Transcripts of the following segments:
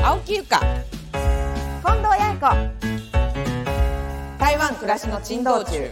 青木由香、 近藤八重子、 台湾暮らしの珍道中。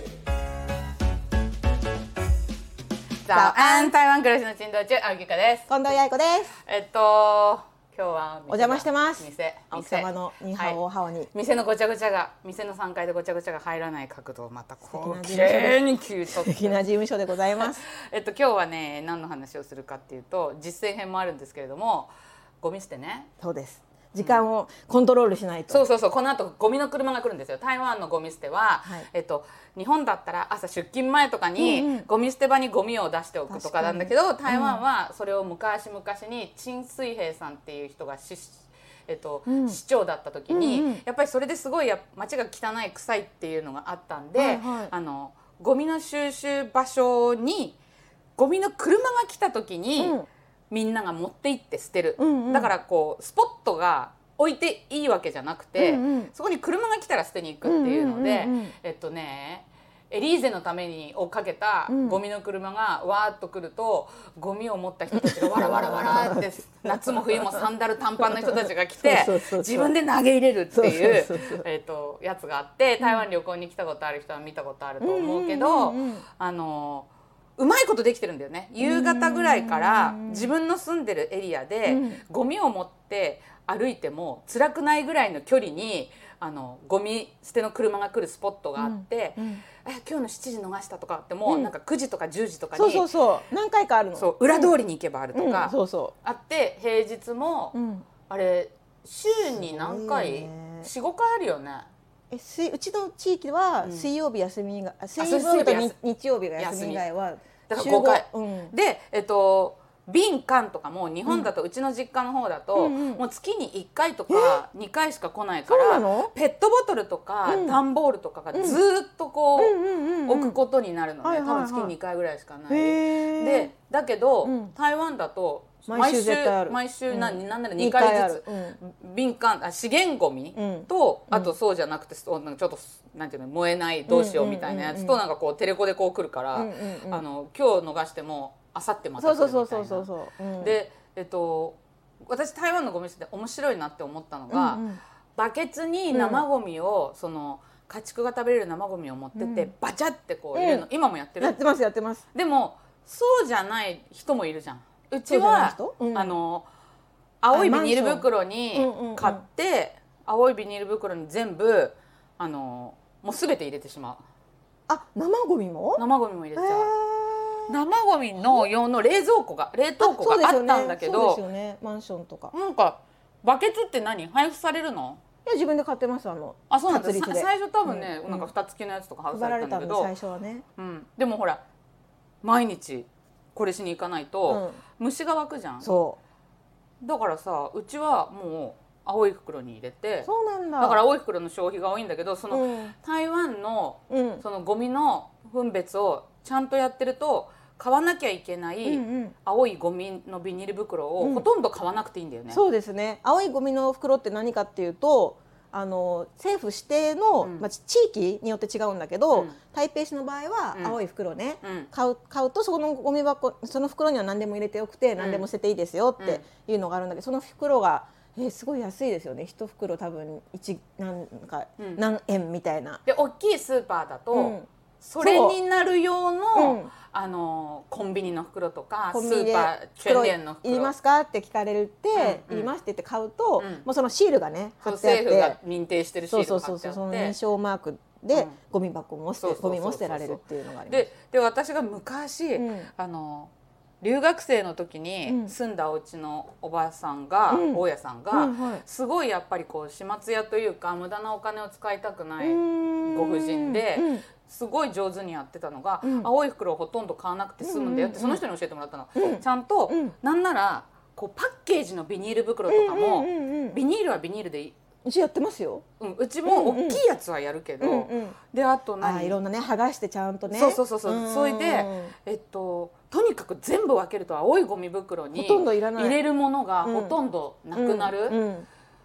早安、台湾暮らしの珍道中、青木由香です。 近藤八重子です。 今日はお邪魔してます。 店青木様のニーハオおはおに、 店のごちゃごちゃが、店の3階でごちゃごちゃが入らない角度をまたこう綺麗に切り取って、 素敵な事務所でございます。 今日はね、何の話をするかっていうと、実践編もあるんですけれども、ゴミ捨てね。 そうです。時間をコントロールしないと。 そう、この後ゴミの車が来るんですよ。台湾のゴミ捨ては、日本だったら朝出勤前とかにゴミ捨て場にゴミを出しておくとかなんだけど、台湾はそれを昔々に陳水平さんっていう人が市長だった時に、やっぱりそれですごい街が汚い臭いっていうのがあったんで、ゴミの収集場所にゴミの車が来た時に、みんなが持って行って捨てる、だからこうスポットが置いていいわけじゃなくて、そこに車が来たら捨てに行くっていうので、エリーゼのためにをかけたゴミの車がわーっと来ると、ゴミを持った人たちがわらわらわらって夏も冬もサンダル短パンの人たちが来て自分で投げ入れるっていうやつがあって、台湾旅行に来たことある人は見たことあると思うけど、うまいことできてるんだよね。夕方ぐらいから自分の住んでるエリアでゴミを持って歩いても辛くないぐらいの距離にゴミ捨ての車が来るスポットがあって、今日の7時逃したとかっても、なんか9時とか10時とかに何回かあるの。 そう裏通りに行けばあるとかあって、平日もあれ週に何回 4,5 回あるよね。 うちの地域は水曜日休みが、水曜日と日曜日が休み以外はだから5回、で瓶缶とかも日本だと、うちの実家の方だと、もう月に1回とか2回しか来ないから、ペットボトルとか段ボールとかがずっとこう置くことになるので、多分月に2回ぐらいしかない。でだけど、台湾だと毎週なんなら2回ずつ瓶缶資源ゴミと、あとそうじゃなくてちょっとなんていうの、燃えないどうしようみたいなやつと、なんかこうテレコでこう来るから、今日逃してもあさってまた来るみたいな。で私台湾のゴミ捨てで面白いなって思ったのが、バケツに生ゴミを家畜が食べれる生ゴミを持ってってバチャってこう入れるの、今もやってる。 やってます。 でもそうじゃない人もいるじゃん。うちは青いビニール袋に買って、青いビニール袋に全部もう全て入れてしまう。 生ゴミも入れちゃう。生ゴミの用の冷凍庫があったんだけど、 そうですよね、マンションとか。 なんかバケツって何配布されるの？ いや、自分で買ってます。 そうなんです。最初多分ね、なんか蓋付きのやつとか配布されたんだけど、 最初はね。 でもほら毎日これしに行かないと虫が湧くじゃん。だからさ、うちはもう青い袋に入れて。 そうなんだ。 だから青い袋の消費が多いんだけど、その台湾のそのゴミの分別をちゃんとやってると、買わなきゃいけない青いゴミのビニール袋をほとんど買わなくていいんだよね。 そうですね。青いゴミの袋って何かっていうと、政府指定の、地域によって違うんだけど、台北市の場合は青い袋ね、買うとそのゴミ箱、その袋には何でも入れてよくて、何でも捨てていいですよっていうのがあるんだけど、その袋がすごい安いですよね。1袋多分何円みたいな。 で大きいスーパーだと、それになる用のコンビニの袋とかスーパーチェーン店の袋いりますかって聞かれるって、いりますって言って買うと、もうそのシールがね貼ってあって、 政府が認定してるシールが貼ってあって、 その認証マークでゴミ箱もゴミも捨てられるっていうのがあります。 で私が昔留学生の時に住んだお家のおばあさんが、大家さんがすごいやっぱりこう始末屋というか、無駄なお金を使いたくないご婦人で、すごい上手にやってたのが、青い袋をほとんど買わなくて済むんだよって、その人に教えてもらったの。ちゃんとなんならこうパッケージのビニール袋とかも、ビニールはビニールでいい。 うちやってますよ。 うちも大きいやつはやるけど、であといろんなね剥がしてちゃんとね。 それでとにかく全部分けると青いゴミ袋に入れるものがほとんどなくなる。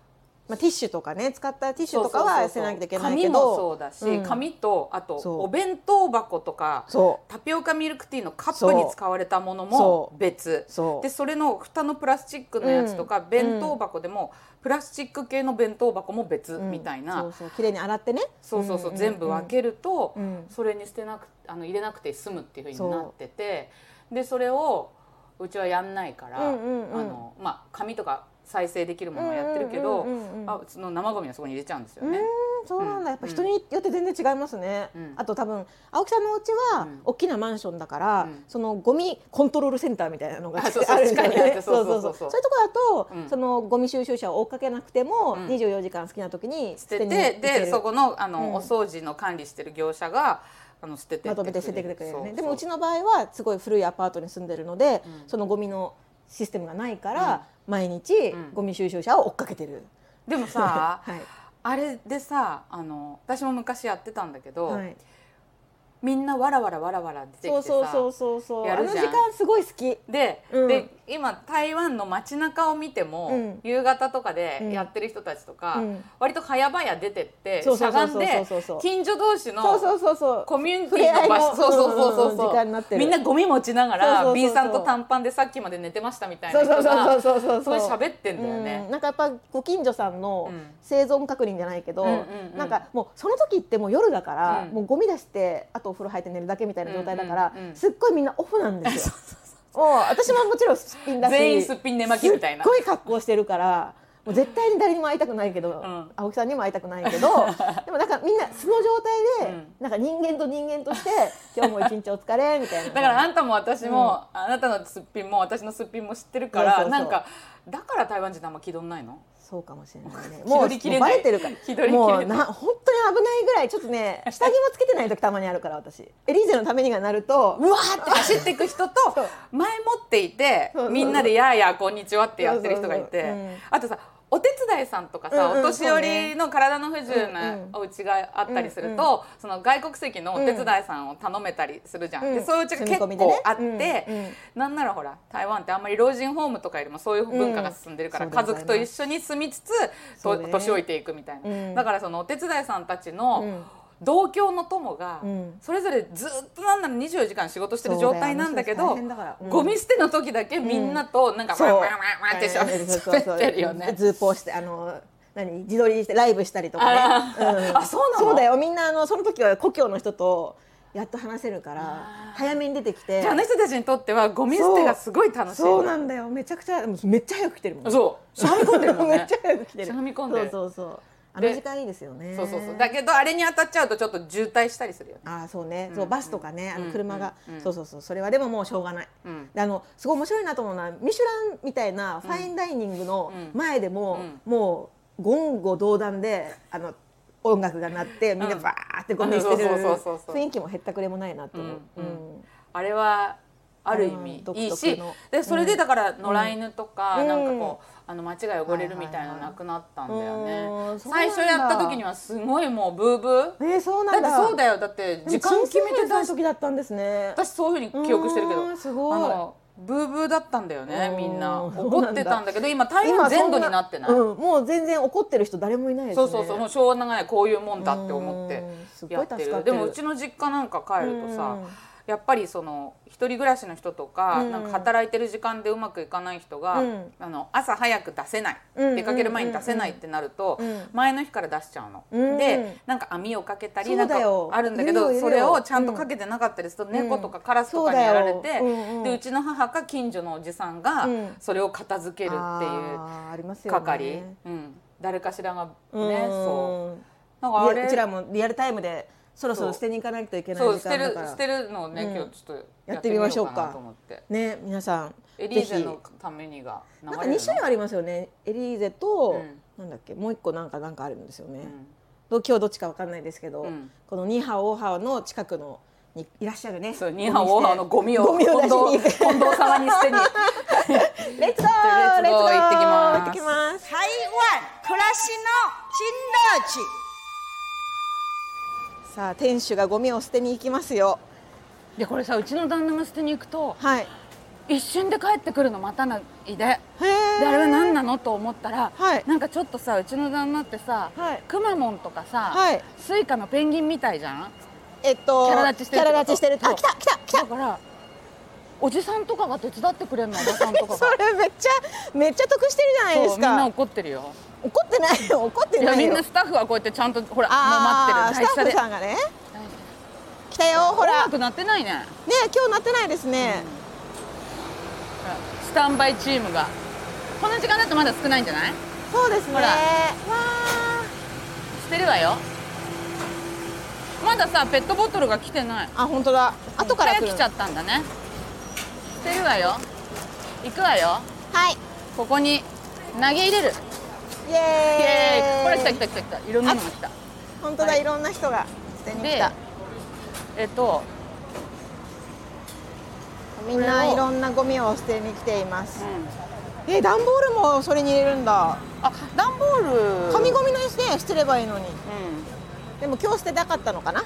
ティッシュとかね、使ったティッシュとかは捨てなきゃいけないけど、 紙もそうだし、紙とあとお弁当箱とかタピオカミルクティーのカップに使われたものも別で、それの蓋のプラスチックのやつとか、弁当箱でもプラスチック系の弁当箱も別みたいな、 綺麗に洗ってね、 全部分けると、それに入れなくて済むっていう風になってて、でそれをうちはやんないから、紙とか再生できるものをやってるけど、その生ゴミはそこに入れちゃうんですよね。 そうなんだ、やっぱ人によって全然違いますね。あと多分青木さんのお家は大きなマンションだから、そのゴミコントロールセンターみたいなのがあるんですよね。そういうとこだと、そのゴミ収集車を追っかけなくても24時間好きな時に捨てて、でそこのお掃除の管理してる業者が捨ててまとめて捨ててくれるね。でもうちの場合はすごい古いアパートに住んでるので、そのゴミのシステムがないから、毎日ゴミ収集車を追っかけてる。 でもさ、あれでさ、私も昔やってたんだけど、みんなわらわら出てきてさ、やるじゃん。 あの時間すごい好きで、今台湾の街中を見ても、夕方とかでやってる人たちとか、割と早々出てってしゃがんで近所同士のコミュニティの場所、みんなゴミ持ちながら B さんと短パンでさっきまで寝てましたみたいな人がそう喋ってんだよね。 なんかやっぱご近所さんの生存確認じゃないけど、なんかもうその時ってもう夜だから、もうゴミ出してあとお風呂入って寝るだけみたいな状態だから、すっごいみんなオフなんですよ。私ももちろんすっぴんだし、 全員すっぴん寝巻きみたいな、 すっごい格好してるから、もう絶対に誰にも会いたくないけど、青木さんにも会いたくないけど、でもなんかみんな素の状態で、なんか人間と人間として今日も一日お疲れみたいな。 だからあんたも私も、あなたのすっぴんも私のすっぴんも知ってるから、なんかだから台湾人あんま気取んないの？ そうかもしれないね。もうバレてるから。もう本当に危ないぐらい、ちょっとね、下着もつけてない時たまにあるから、私エリーゼのためにがなるとうわーって走っていく人と前もっていて、みんなでやーやーこんにちはってやってる人がいて、あとさお手伝いさんとかさ、お年寄りの体の不自由なお家があったりすると、その外国籍のお手伝いさんを頼めたりするじゃん。でそういううちが結構あって、なんならほら台湾ってあんまり老人ホームとかよりもそういう文化が進んでるから、家族と一緒に住みつつ年老いていくみたいな。だからそのお手伝いさんたちの同郷の友がそれぞれずっとなんなら24時間仕事してる状態なんだけど、ゴミ捨ての時だけみんなとなんかワンワンワンワンって喋ってるよね。 ズーポーして自撮りしてライブしたりとかね。 そうなの？ そうだよ。みんなその時は故郷の人とやっと話せるから早めに出てきて、 あの人たちにとってはゴミ捨てがすごい楽しい。 そうなんだよ。めっちゃ早く来てるもん。 そうしゃがみ込んでるもんね。 めっちゃ早く来てる。 しゃがみ込んでる。 そうあの時間いいですよね。 そうだけどあれに当たっちゃうとちょっと渋滞したりするよね。 そうね。バスとかね、車がそれはでももうしょうがない。すごい面白いなと思うのは、ミシュランみたいなファインダイニングの前でももう言語道断で音楽が鳴ってみんなバーってゴミ捨てる雰囲気もへったくれもないなと思う。 あれはある意味いいし、でそれでだから野良犬とかなんかこう街が汚れるみたいなのなくなったんだよね。最初やった時にはすごいもうブーブー。 そうなんだ。 だってそうだよ。だって時間決めてた時だったんですね。 私そういうふうに記憶してるけど、 すごいブーブーだったんだよね。みんな怒ってたんだけど、今台湾全土になってない。 もう全然怒ってる人誰もいないですね。 そうもうしょうがない、こういうもんだって思ってやってる。でもうちの実家なんか帰るとさ、やっぱりその一人暮らしの人とか、なんか働いてる時間でうまくいかない人が、朝早く出せない、出かける前に出せないってなると、前の日から出しちゃうの。でなんか網をかけたりなんかあるんだけど、それをちゃんとかけてなかったりすると猫とかカラスとかにやられて、でうちの母か近所のおじさんがそれを片付けるっていう係、誰かしらがね。そうなんかあれうちらもリアルタイムでそろそろ捨てに行かないといけない時間だから、 捨てるのをね、今日ちょっとやってみましょうかね。皆さんエリーゼのためにがなんか2種類ありますよね。エリーゼとなんだっけ、もう一個なんかあるんですよね。今日どっちかわかんないですけど、このニーハオオーハオの近くのにいらっしゃるね。 そう、ニーハオオーハオのゴミを近藤様に捨てにレッツゴー行ってきます。 台湾暮らしの新乐地。 さあ店主がゴミを捨てに行きますよ。 でこれさ、うちの旦那が捨てに行くと、 一瞬で帰ってくるの待たないで、でへあれは何なのと思ったら、 はい、 なんかちょっとさうちの旦那ってさ、 はい、 くまモンとかさ、 はい、 スイカのペンギンみたいじゃん。 キャラ立ちしてる。あ、来ただからおじさんとかが手伝ってくれるの、おばさんとかがそれめっちゃ得してるじゃないですか。 みんな怒ってるよ。 怒ってないよ、怒ってないよ。 いやみんなスタッフはこうやってちゃんとほらもう待ってる。 スタッフさんがね。来たよ、ほら。 音楽鳴ってないね。 ね、今日鳴ってないですね。 スタンバイチームがこの時間だとまだ少ないんじゃない？ そうですね。わー、してるわよ。まださペットボトルが来てない。 あ、本当だ。後から来ちゃったんだね。してるわよ。行くわよ。 はい。 ここに投げ入れる。 イエーイ。 ほら来た。いろんなのが来た。 本当だ、いろんな人が捨てに来た。みんないろんなゴミを捨てに来ています。段ボールもそれに入れるんだ。 あ、段ボール。 紙ゴミのですね、捨てればいいのに。でも今日捨てたかったのかな。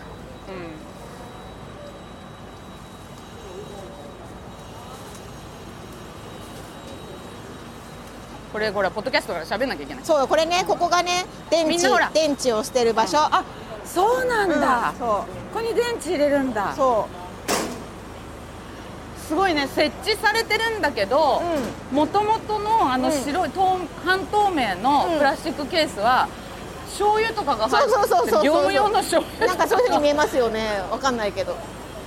これポッドキャストから喋んなきゃいけない。 そう、これね、ここがね、電池を捨てる場所。 あ、そうなんだ。 そう。 ここに電池入れるんだ。 そう。 すごいね、設置されてるんだけど、もともとの白い半透明のプラスチックケースは醤油とかが入ってる業務用の醤油。 なんかそういう風に見えますよね。わかんないけど。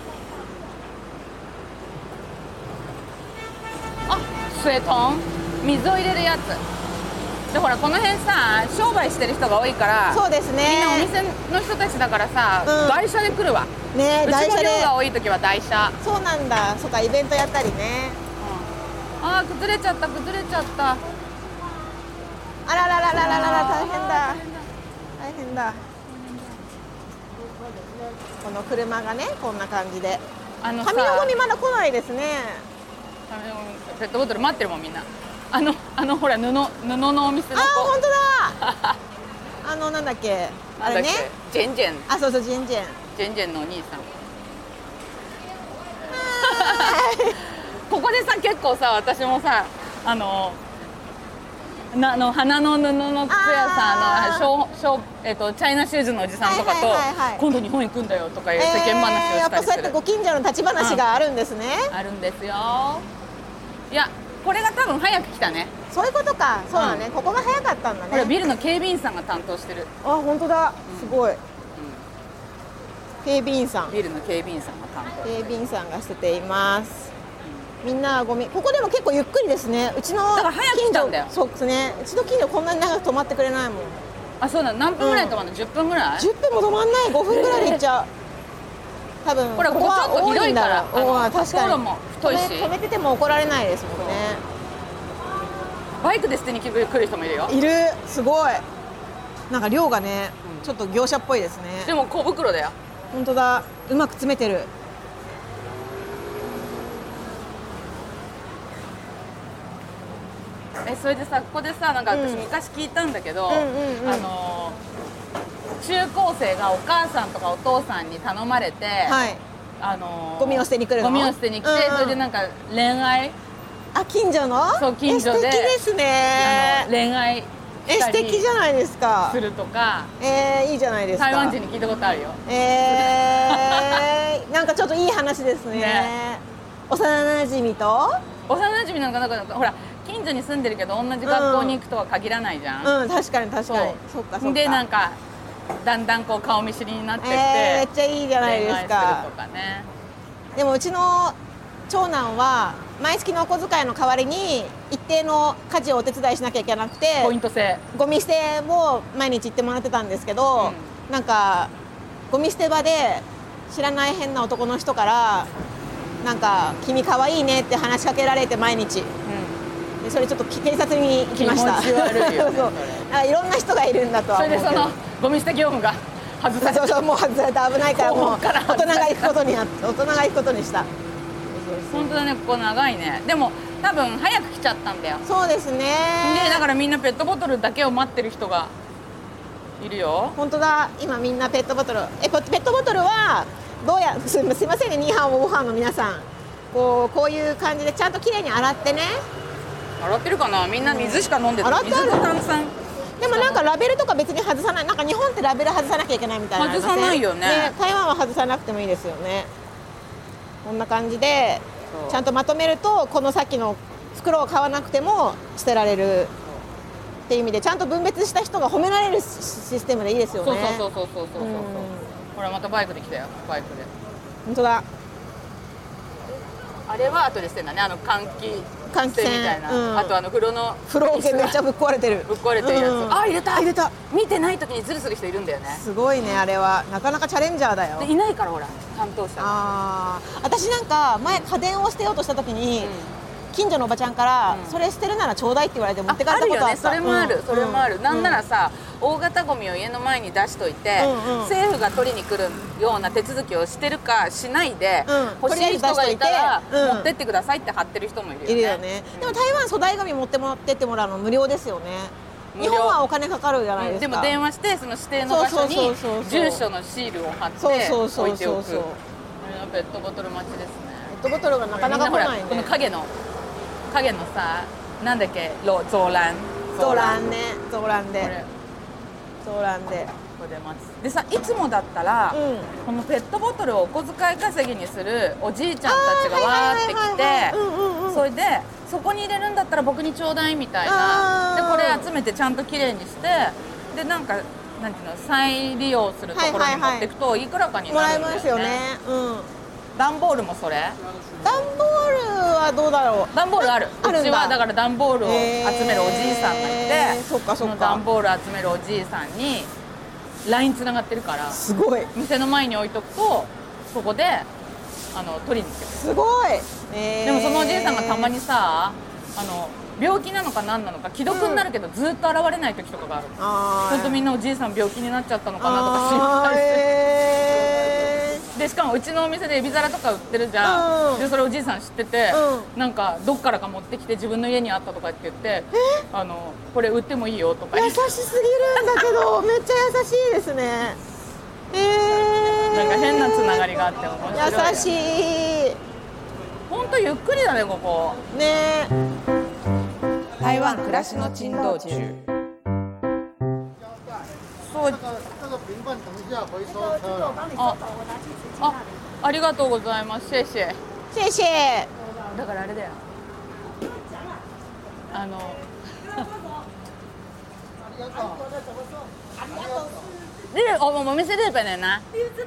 あ、水筒、水を入れるやつ。でほらこの辺さ商売してる人が多いから。 そうですね。 みんなお店の人たちだからさ、台車で来るわ。 ね、 うちも量が多い時は台車。 そうなんだ。そうか、イベントやったりね。 あー、崩れちゃった。 あらららららら、大変だ。この車がね、こんな感じで。紙のゴミまだ来ないですね。 ペットボトル待ってるもんみんな。ほら布のお店の子。 あ、本当だ。なんだっけ、あれね。 ジェンジェン。 あ、そう、ジェンジェンのお兄さん。ここでさ結構さ私もさ花の布の靴屋さんチャイナシューズのおじさんとかと今度日本行くんだよとかいう世間話をしたりする。 やっぱそうやってご近所の立ち話があるんですね。 あるんですよ。いやこれが多分早く来たね。 そういうことか。そうだね、ここが早かったんだね。 これビルの警備員さんが担当してる。 あ、本当だ。すごい。警備員さん。 ビルの警備員さんが担当。 警備員さんが捨てています。みんなゴミ。ここでも結構ゆっくりですね。うちのだから早く来たんだよ。 そうですね。うちの近所こんなに長く止まってくれないもん。 あ、そうだ。何分ぐらい止まるの？10分ぐらい？ 10分も止まんない。5分ぐらいで行っちゃう。多分これここちょっと広いから。 確かに。 も太いし。 止めてても怒られないですもんね。 バイクで捨てに来る人もいるよ。 いる。すごい。なんか量がね、ちょっと業者っぽいですね。 でも小袋だよ。 本当だ。うまく詰めてる。 それでさここでさなんか私昔聞いたんだけど、中高生がお母さんとかお父さんに頼まれて、 ゴミを捨てに来るの。 ゴミを捨てに来て、それでなんか恋愛。 あ、近所の？ そう、近所で。 素敵ですね。 恋愛。 素敵じゃないですか。 するとか。 いいじゃないですか。 台湾人に聞いたことあるよ。 なんかちょっといい話ですね。幼馴染と？ 幼馴染なんかほら近所に住んでるけど同じ学校に行くとは限らないじゃん。 確かに。そっか。 でなんかだんだんこう顔見知りになってって。 めっちゃいいじゃないですか。 とかね。 でもうちの長男は毎月のお小遣いの代わりに一定の家事をお手伝いしなきゃいけなくて、 ポイント制ゴミ捨てを毎日行ってもらってたんですけど、なんかゴミ捨て場で知らない変な男の人からなんか君可愛いねって話しかけられて毎日、でそれちょっと警察に行きました。 気持ち悪いよね。 いろんな人がいるんだとは思うけど。 それでそのゴミ捨て業務が外された。 そうもう外された。危ないからもう大人が行くことにした。 本当だね、ここ長いね。でも多分早く来ちゃったんだよ。 そうですね。 でだからみんなペットボトルだけを待ってる人がいるよ。 本当だ。今みんなペットボトル。ペットボトルはどうやすいませんね、ニーハオご飯の皆さん。 こういう感じでちゃんときれいに洗ってね。 洗ってるかな、みんな水しか飲んでる、水と炭酸。 でもなんかラベルとか別に外さない、なんか日本ってラベル外さなきゃいけないみたいな。 外さないよね。 台湾は外さなくてもいいですよね。こんな感じでちゃんとまとめると、このさっきの袋を買わなくても捨てられるっていう意味で、ちゃんと分別した人が褒められるシステムでいいですよね。 そう。ほらまたバイクで来たよ、バイクで。 本当だ。 あれは後でしてんだね、換気扇みたいな、あと風呂桶めっちゃぶっ壊れてる。 ぶっ壊れてるやつ、あ、入れた。見てない時にズルする人いるんだよね。 すごいね、あれはなかなかチャレンジャーだよ。 いないからほら担当者が。 私なんか前家電を捨てようとした時に、近所のおばちゃんからそれ捨てるならちょうだいって言われて持って帰ったことあった。 それもある。なんならさ、大型ゴミを家の前に出しといて、政府が取りに来るような手続きをしてるかしないで、欲しい人がいたら持ってってくださいって貼ってる人もいるよね。 でも台湾粗大ゴミ持ってってもらうの無料ですよね。日本はお金かかるじゃないですか。 でも電話してその指定の場所に住所のシールを貼って置いておく。ペットボトル待ちですね。 ペットボトルがなかなか来ないね。 この影のさ、なんだっけ、ゾーランでこれで待つ。でさ、いつもだったら、このペットボトルをお小遣い稼ぎにするおじいちゃんたちがわーって来て、それでそこに入れるんだったら僕にちょうだいみたいな。でこれ集めてちゃんときれいにして、でなんていうの、再利用するところに持っていくといくらかになるんだよね。もらえますよね。段ボールもそれ？ 段ボールはどうだろう。 段ボールある。うちはだから段ボールを集めるおじいさんがいて、その段ボール集めるおじいさんに LINE つながってるから、 すごい。 店の前に置いとくとそこで取りに来てくれる。 すごい。 でもそのおじいさんがたまにさ、病気なのか何なのか既読になるけどずっと現れない時とかがある。本当みんなおじいさん病気になっちゃったのかなとか心配して。でしかもうちのお店でエビ皿とか売ってるじゃん。でそれおじいさん知ってて、なんかどっからか持ってきて自分の家にあったとかって言って、これ売ってもいいよとか。 優しすぎるんだけどめっちゃ優しいですね。 なんか変なつながりがあって面白い、ね。優しい。 本当ゆっくりだねここ。 ね。 台湾暮らしの珍道中。そう。ありがとうございます。谢谢。 谢谢。 だからあれだよ。お店日本的呢？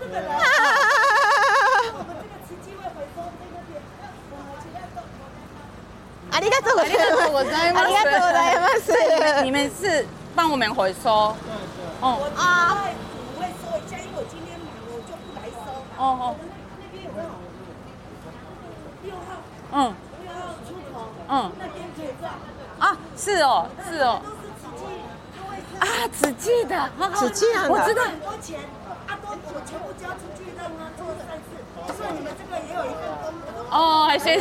ありがとうございます。ありがとうございます。ありがとうございます。 你们是帮我们回收？ 哦啊，我会收一下，因为我今天忙，我就不来收。哦。那边有没有？6号。6号出口。那边可以放。 啊，是哦，是哦。 都是慈济的。 慈济啊， 我知道。 很多钱，我全部交出去，让他做善事，所以你们这个也有一份功德。 谢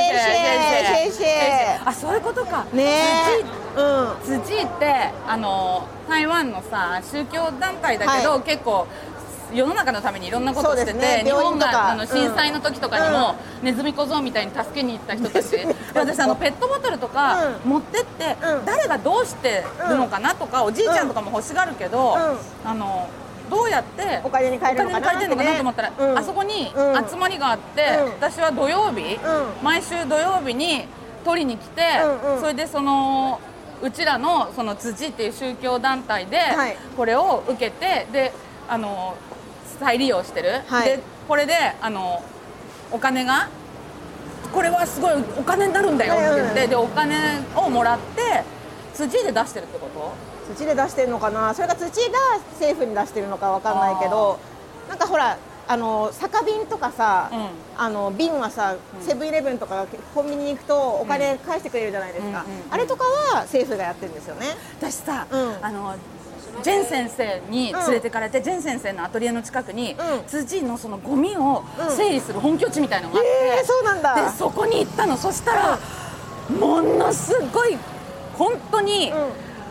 谢。あ、そういうことか。 ね。 慈济って台湾のさ宗教団体だけど、結構世の中のためにいろんなことしてて、日本が震災の時とかにもネズミ小僧みたいに助けに行った人たち。私ペットボトルとか持ってって誰がどうしてるのかなとか、おじいちゃんとかも欲しがるけど、どうやってお金に換えるのかなと思ったら、あそこに集まりがあって、私は土曜日、毎週土曜日に取りに来て、それでうちらのその慈っていう宗教団体でこれを受けて、で再利用してる、でこれでお金がこれはすごいお金になるんだよって言って、でお金をもらって慈で出してるってこと？ 土で出してるのかな。それが土が政府に出してるのかわかんないけど、なんかほら酒瓶とかさ、瓶はさ、セブンイレブンとかコンビニに行くとお金返してくれるじゃないですか。あれとかは政府がやってるんですよね。 私さ、ジェン先生に連れてかれて、ジェン先生のアトリエの近くに辻のそのゴミを整理する本拠地みたいのがあって、 そうなんだ。 でそこに行ったの。そしたらものすごい本当に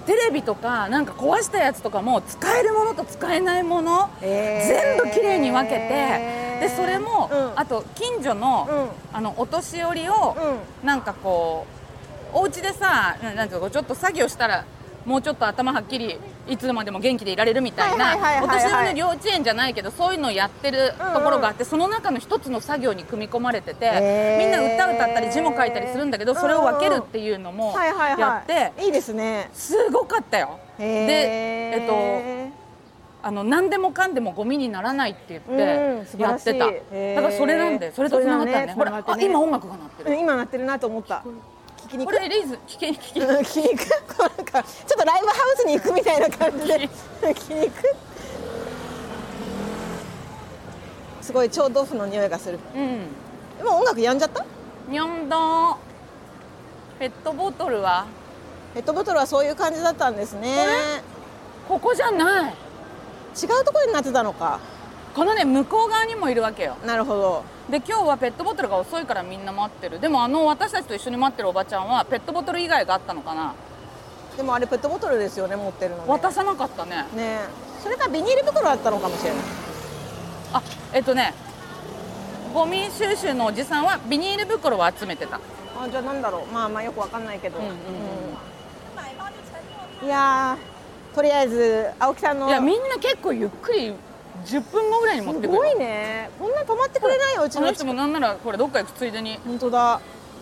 テレビとかなんか壊したやつとかも使えるものと使えないもの、全部きれいに分けて、でそれも、あと近所の、お年寄りを、なんかこうお家でさ、なんていうの、ちょっと作業したらもうちょっと頭はっきりいつまでも元気でいられるみたいな、お年寄りの幼稚園じゃないけどそういうのをやってるところがあって、その中の一つの作業に組み込まれてて、みんな歌歌ったり字も書いたりするんだけど、それを分けるっていうのもやって、 いいですね。 すごかったよ。で何でもかんでもゴミにならないって言ってやってた。だからそれなんで、それとつながったね。ほら、今音楽が鳴ってる。 今鳴ってるなと思った。 これリーズ聞きにくなんかちょっとライブハウスに行くみたいな感じで聞きにくすごい超豆腐の匂いがする。でも音楽やんじゃった？ やんだ。ペットボトルはそういう感じだったんですね。 ここじゃない、 違うところになってたのか。 このね向こう側にもいるわけよ。 なるほど。 で今日はペットボトルが遅いからみんな待ってる。でも私たちと一緒に待ってるおばちゃんはペットボトル以外があったのかな。 でもあれペットボトルですよね、持ってるのね。 渡さなかったね。 ね、それかビニール袋だったのかもしれない。 ゴミ収集のおじさんはビニール袋を集めてた。 じゃあなんだろう、まあよくわかんないけど。いやとりあえず青木さんの、 いやみんな結構ゆっくり10分後ぐらいに持ってくる。 すごいね。こんな止まってくれないよ、うちの。 この人もなんならこれどっか行くついでに。 本当だ。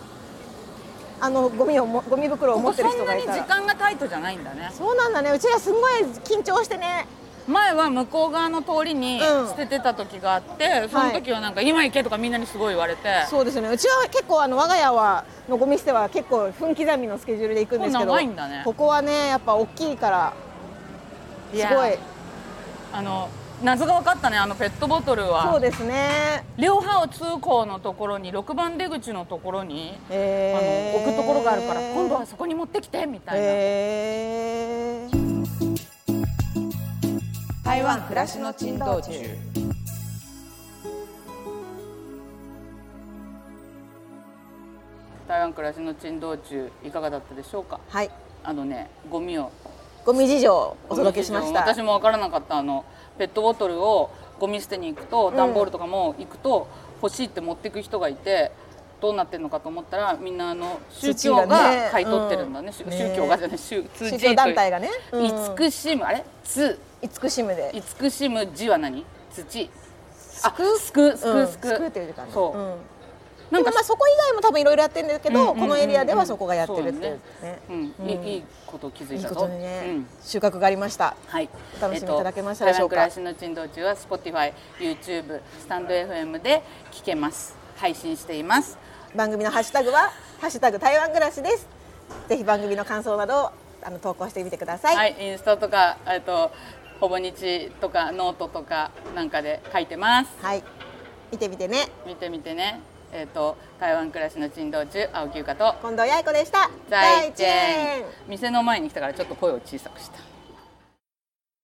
ゴミ袋を持ってる人がいたら。 ここそんなに時間がタイトじゃないんだね。 そうなんだね。うちらすごい緊張してね。 前は向こう側の通りに捨ててた時があって、その時はなんか今行けとかみんなにすごい言われて。 そうですよね。うちは結構我が家のゴミ捨ては結構分刻みのスケジュールで行くんですけど、 長いんだね。 ここはねやっぱ大きいからすごい。 謎が分かったね。ペットボトルはそうですね、 両方通行のところに6番出口のところに、置くところがあるから、今度はそこに持ってきてみたいな。 台湾暮らしの珍道中。 台湾暮らしの珍道中いかがだったでしょうか。 はい。 ゴミ事情をお届けしました。 私も分からなかった。ペットボトルをゴミ捨てに行くと、段ボールとかも行くと欲しいって持っていく人がいて、どうなってるのかと思ったら、みんな宗教が買い取ってるんだね。宗教がじゃない、宗教団体がね。 慈しむ、あれ慈しむで。 慈しむ字は何？土。 すくっていうかね。 そう。 なんかそこ以外も多分いろいろやってるんですけど、このエリアではそこがやってるっていうね。いいこと気づいたぞ。 いいことにね、収穫がありました。 はい。 お楽しみいただけましたでしょうか。 台湾暮らしの珍道中は Spotify、YouTube、スタンド FM で聞けます。配信しています。 番組のハッシュタグはハッシュタグ台湾暮らしです。ぜひ番組の感想などを投稿してみてください。 はい、インスタとかほぼ日とかノートとかなんかで書いてます。 はい。見てみてね。 台湾暮らしの珍道中、青木由香と近藤八重子でした。 再见。店の前に来たからちょっと声を小さくした。